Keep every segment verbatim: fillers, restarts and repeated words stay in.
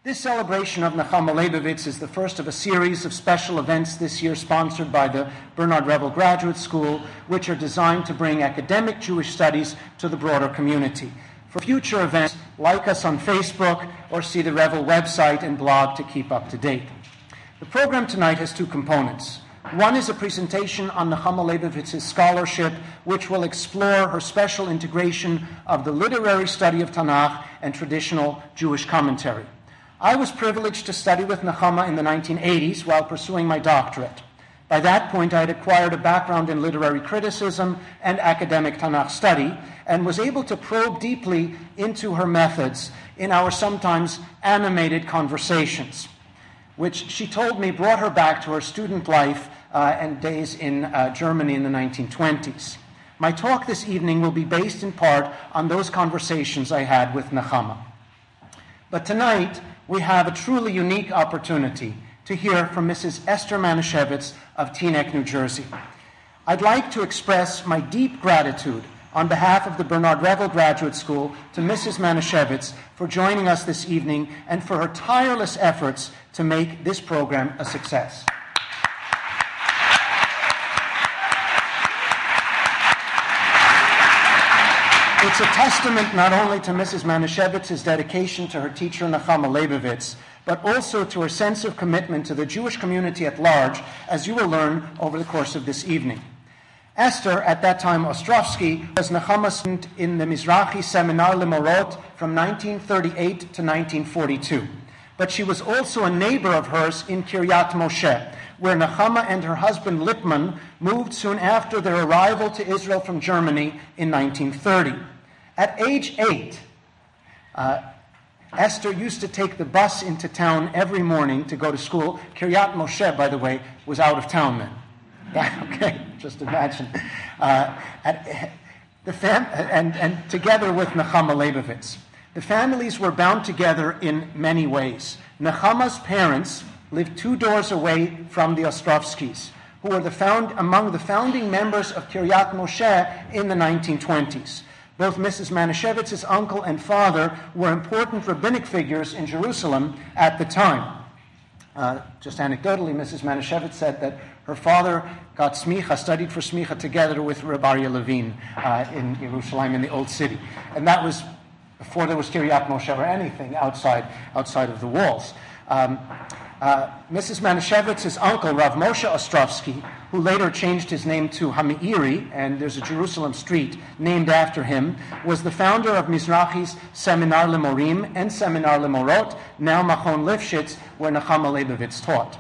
This celebration of Nechama Leibovitz is the first of a series of special events this year sponsored by the Bernard Revel Graduate School, which are designed to bring academic Jewish studies to the broader community. For future events, like us on Facebook or see the Revel website and blog to keep up to date. The program tonight has two components. One is a presentation on Nechama Leibovitz's scholarship, which will explore her special integration of the literary study of Tanakh and traditional Jewish commentary. I was privileged to study with Nechama in the nineteen eighties while pursuing my doctorate. By that point, I had acquired a background in literary criticism and academic Tanakh study, and was able to probe deeply into her methods in our sometimes animated conversations, which she told me brought her back to her student life uh, and days in uh, Germany in the nineteen twenties. My talk this evening will be based in part on those conversations I had with Nechama. But tonight, we have a truly unique opportunity to hear from Missus Esther Manischewitz of Teaneck, New Jersey. I'd like to express my deep gratitude on behalf of the Bernard Revel Graduate School to Missus Manischewitz for joining us this evening and for her tireless efforts to make this program a success. It's a testament not only to Missus Manishewitz's dedication to her teacher Nechama Leibovitz, but also to her sense of commitment to the Jewish community at large, as you will learn over the course of this evening. Esther, at that time Ostrovsky, was Nechama's student in the Mizrahi Seminar Lemorot from nineteen thirty-eight to nineteen forty-two. But she was also a neighbor of hers in Kiryat Moshe, where Nechama and her husband Lipman moved soon after their arrival to Israel from Germany in nineteen thirty. At age eight, uh, Esther used to take the bus into town every morning to go to school. Kiryat Moshe, by the way, was out of town then. Yeah, okay, just imagine. Uh, at, the fam- and, and together with Nechama Leibovitz. The families were bound together in many ways. Nechama's parents lived two doors away from the Ostrovskys, who were the found, among the founding members of Kiryat Moshe in the nineteen twenties. Both Missus Manishewitz's uncle and father were important rabbinic figures in Jerusalem at the time. Uh, just anecdotally, Missus Manischewitz said that her father got smicha, studied for smicha together with Reb Aryeh Levine uh, in Jerusalem, in the Old City. And that was before there was Kiryat Moshe or anything outside, outside of the walls. Um, uh, Missus Manishewitz's uncle, Rav Moshe Ostrovsky, who later changed his name to Hamiiri, and there's a Jerusalem street named after him, was the founder of Mizrahi's Seminar Lemorim and Seminar Lemorot, now Machon Lifshitz, where Nechama Leibovitz taught.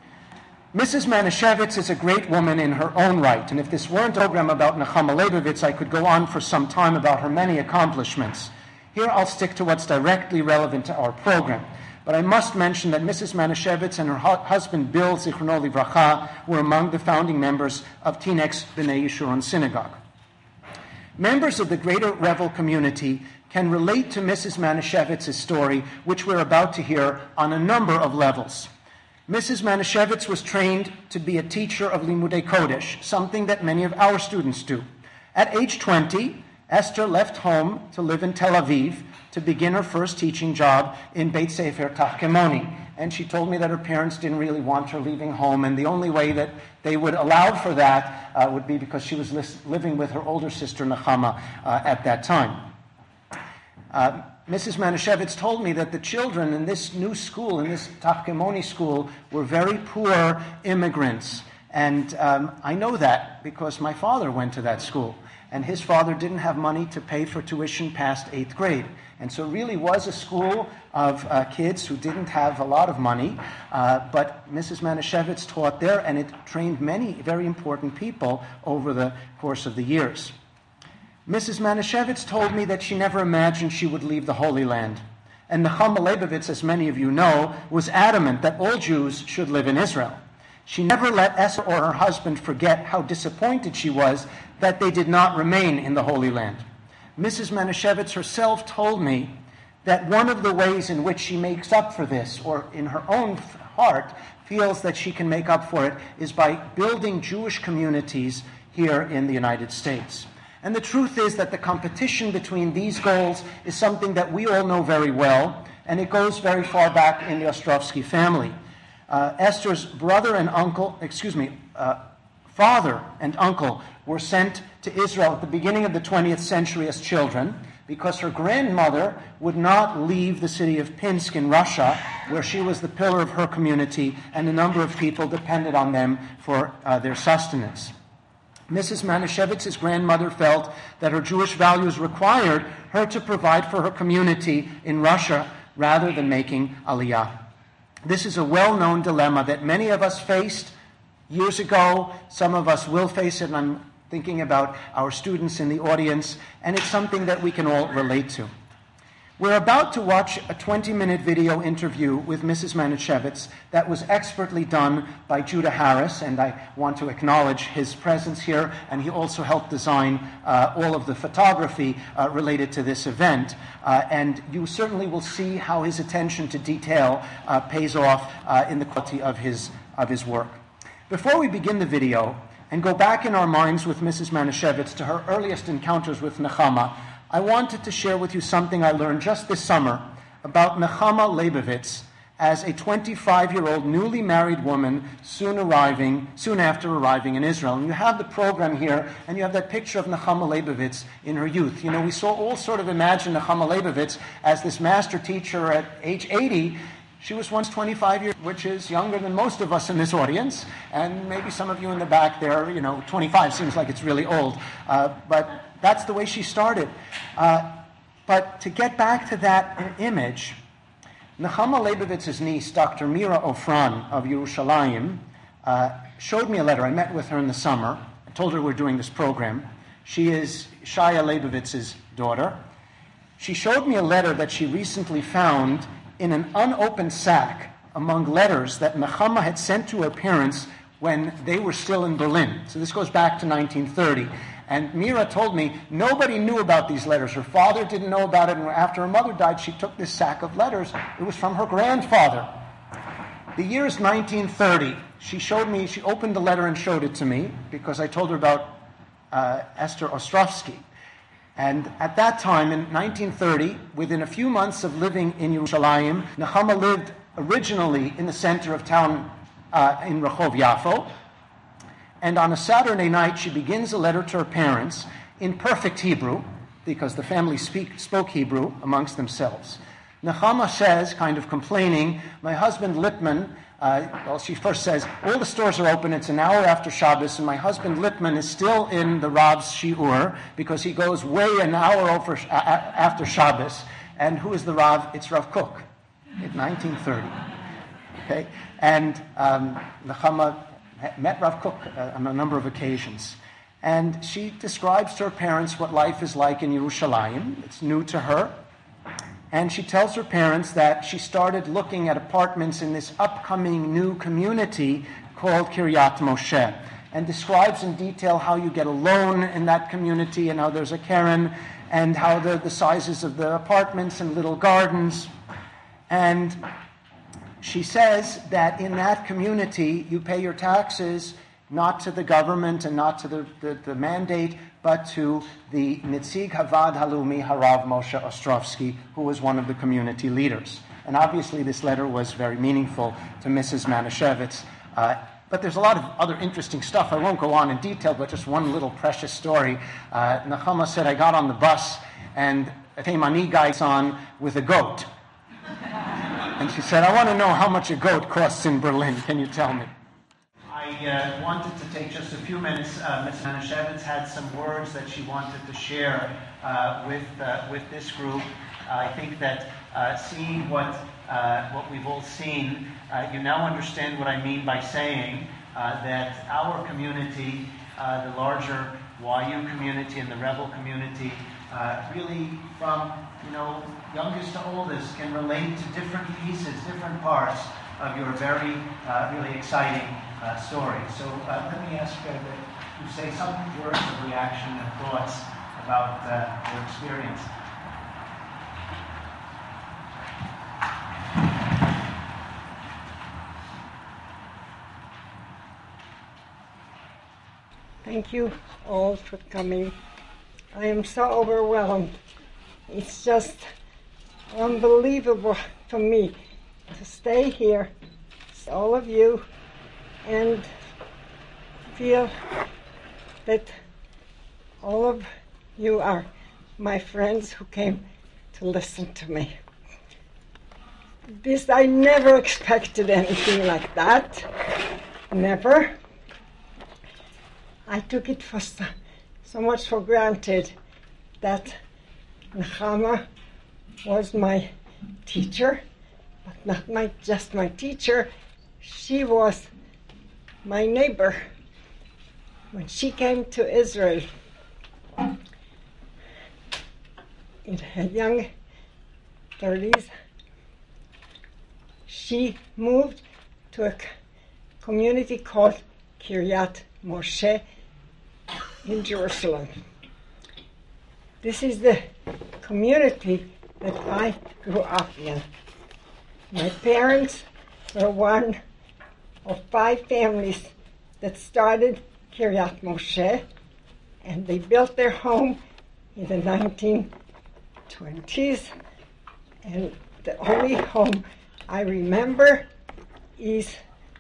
Missus Manischewitz is a great woman in her own right, and if this weren't a program about Nechama Leibovitz, I could go on for some time about her many accomplishments. Here I'll stick to what's directly relevant to our program. But I must mention that Missus Manischewitz and her hu- husband Bill Zichrono Livracha were among the founding members of Teaneck's B'nai Yeshurun synagogue. Members of the greater Revel community can relate to Missus Manishewitz's story, which we're about to hear, on a number of levels. Missus Manischewitz was trained to be a teacher of Limudei Kodesh, something that many of our students do. At age twenty, Esther left home to live in Tel Aviv to begin her first teaching job in Beit Sefer Tachkemoni. And she told me that her parents didn't really want her leaving home, and the only way that they would allow for that uh, would be because she was lis- living with her older sister Nechama uh, at that time. Uh, Missus Manischewitz told me that the children in this new school, in this Tachkemoni school, were very poor immigrants. And um, I know that because my father went to that school. And his father didn't have money to pay for tuition past eighth grade. And so it really was a school of uh, kids who didn't have a lot of money, uh, but Missus Manischewitz taught there, and it trained many very important people over the course of the years. Missus Manischewitz told me that she never imagined she would leave the Holy Land. And Nechama Leibovitz, as many of you know, was adamant that all Jews should live in Israel. She never let Esther or her husband forget how disappointed she was that they did not remain in the Holy Land. Missus Manischewitz herself told me that one of the ways in which she makes up for this, or in her own heart feels that she can make up for it, is by building Jewish communities here in the United States. And the truth is that the competition between these goals is something that we all know very well, and it goes very far back in the Ostrovsky family. Uh, Esther's brother and uncle, excuse me, uh, father and uncle were sent to Israel at the beginning of the twentieth century as children because her grandmother would not leave the city of Pinsk in Russia, where she was the pillar of her community, and a number of people depended on them for uh, their sustenance. Missus Manishevitz's grandmother felt that her Jewish values required her to provide for her community in Russia rather than making Aliyah. This is a well-known dilemma that many of us faced years ago. Some of us will face it, and I'm thinking about our students in the audience, and it's something that we can all relate to. We're about to watch a twenty-minute video interview with Missus Manischewitz that was expertly done by Judah Harris, and I want to acknowledge his presence here, and he also helped design uh, all of the photography uh, related to this event. Uh, and you certainly will see how his attention to detail uh, pays off uh, in the quality of his, of his work. Before we begin the video and go back in our minds with Missus Manischewitz to her earliest encounters with Nechama, I wanted to share with you something I learned just this summer about Nechama Leibovitz as a twenty-five-year-old newly married woman soon arriving, soon after arriving in Israel. And you have the program here, and you have that picture of Nechama Leibovitz in her youth. You know, we saw all sort of imagine Nechama Leibovitz as this master teacher at age eighty. She was once twenty-five years, which is younger than most of us in this audience, and maybe some of you in the back there, you know, twenty-five seems like it's really old, uh, but that's the way she started. Uh, but to get back to that image, Nechama Leibovitz's niece, Doctor Mira Ofran of Yerushalayim, uh, showed me a letter. I met with her in the summer. I told her we're doing this program. She is Shaya Leibovitz's daughter. She showed me a letter that she recently found in an unopened sack among letters that Nechama had sent to her parents when they were still in Berlin. So this goes back to nineteen thirty. And Mira told me nobody knew about these letters. Her father didn't know about it, and after her mother died, she took this sack of letters. It was from her grandfather. The year is nineteen thirty. She showed me, she opened the letter and showed it to me, because I told her about uh, Esther Ostrovsky. And at that time, in nineteen thirty, within a few months of living in Yerushalayim, Nechama lived originally in the center of town uh, in Rehov Yafo. And on a Saturday night, she begins a letter to her parents in perfect Hebrew, because the family speak, spoke Hebrew amongst themselves. Nechama says, kind of complaining, my husband Lipman, uh, well, she first says, all the stores are open, it's an hour after Shabbos, and my husband Lipman is still in the Rav's Shi'ur, because he goes way an hour over, uh, after Shabbos. And who is the Rav? It's Rav Kook, in nineteen thirty. Okay? And um, Nechama met Rav Kook uh, on a number of occasions. And she describes to her parents what life is like in Yerushalayim. It's new to her. And she tells her parents that she started looking at apartments in this upcoming new community called Kiryat Moshe, and describes in detail how you get a loan in that community and how there's a Karen, and how the, the sizes of the apartments and little gardens. And she says that in that community, you pay your taxes not to the government and not to the, the, the mandate, but to the Nitzig Havad Halumi Harav Moshe Ostrovsky, who was one of the community leaders. And obviously this letter was very meaningful to Missus Manischewitz. Uh, but there's a lot of other interesting stuff. I won't go on in detail, but just one little precious story. Uh, Nechama said, I got on the bus, and a Taimani guy's on with a goat. And she said, I want to know how much a goat costs in Berlin. Can you tell me? I uh, wanted to take just a few minutes. Uh, Miz Manischewitz had some words that she wanted to share uh, with uh, with this group. Uh, I think that uh, seeing what uh, what we've all seen, uh, you now understand what I mean by saying uh, that our community, uh, the larger Y U community and the Rebel community, uh, really from you know youngest to oldest, can relate to different pieces, different parts of your very uh, really exciting Uh, story. So uh, let me ask uh, that you say some words of reaction and thoughts about uh, your experience. Thank you all for coming. I am so overwhelmed. It's just unbelievable for me to stay here with all of you and feel that all of you are my friends who came to listen to me. This, I never expected anything like that. Never. I took it for so, so much for granted that Nechama was my teacher, but not my just my teacher. She was my neighbor. When she came to Israel in her young thirties, she moved to a community called Kiryat Moshe in Jerusalem. This is the community that I grew up in. My parents were one of five families that started Kiryat Moshe, and they built their home in the nineteen twenties, and the only home I remember is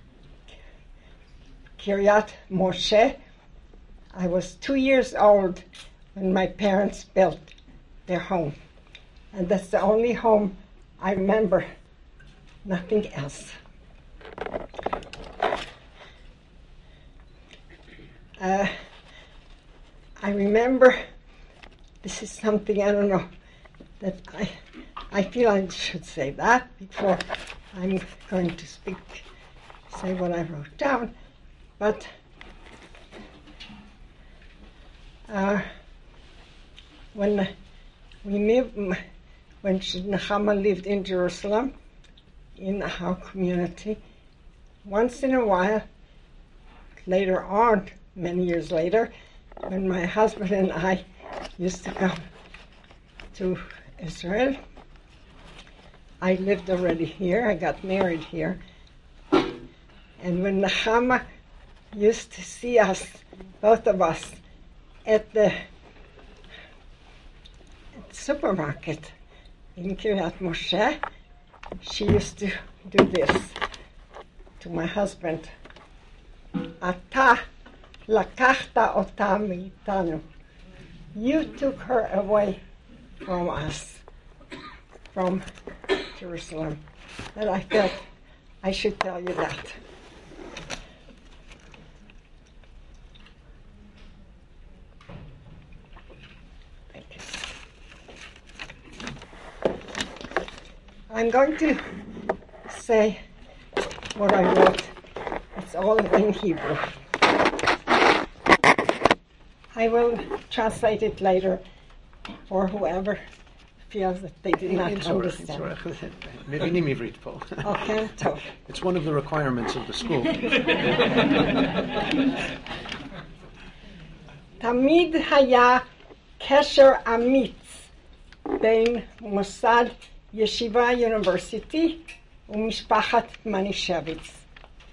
Kiryat Moshe. I was two years old when my parents built their home, and that's the only home I remember, nothing else. Uh, I remember, this is something, I don't know, that I I feel I should say that before I'm going to speak, say what I wrote down, but uh, when we lived, when Nechama lived in Jerusalem, in our community, once in a while, later on, many years later, when my husband and I used to go to Israel, I lived already here, I got married here, and when Nechama used to see us, both of us, at the, at the supermarket in Kiryat Moshe, she used to do this to my husband. Ata lakachta ota meitanu. You took her away from us, from Jerusalem. And I felt I should tell you that. Thank you. I'm going to say what I wrote. It's all in Hebrew. I will translate it later for whoever feels that they did not understand. מבינים עברית פה. Okay, טוב. It's one of the requirements of the school. תמיד היה קשר אמיץ בין מוסד ישיבה יוניברסיטי ומשפחת מנישביץ.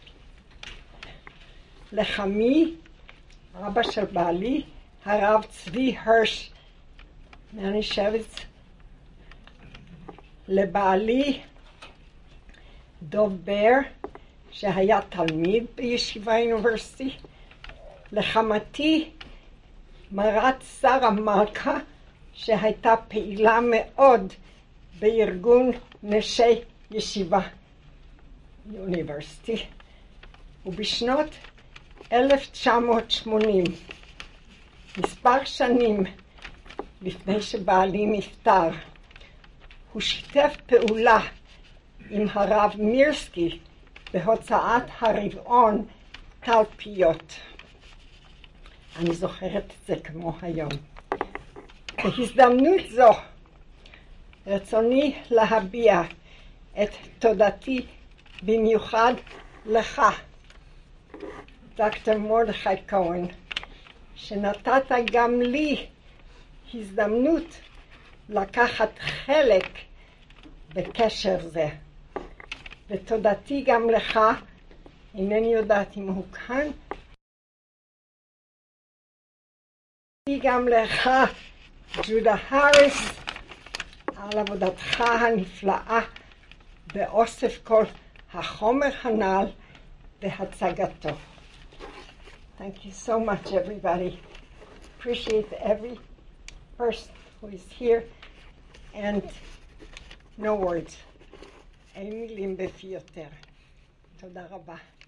לחמי, אבא של בעלי, הרב צבי הרש מנישביץ, לבעלי דוב בר, שהיה תלמיד בישיבה יוניברסיטי, לחמתי מרת שרה מלכה, שהייתה פעילה מאוד בארגון נשי ישיבה יוניברסיטי, ובשנות אלף תשע מאות שמונים, מספר שנים לפני שבעלי נפטר, הוא שיתף פעולה עם הרב מירסקי בהוצאת הרבעון תלפיות. אני זוכרת את זה כמו היום. בהזדמנות זו רצוני להביע את תודתי במיוחד לך, דוקטור מרדכי כהן, שנתת גם לי הזדמנות לקחת חלק בקשר זה. ותודתי גם לך, אינני יודעת אם הוא כאן, גם לך, ג'ודה האריס, על עבודתך הנפלאה באוסף כל החומר הנ"ל והצגתו. Thank you so much, everybody. Appreciate every person who is here, and no words. אין מילים בפי יותר. תודה רבה.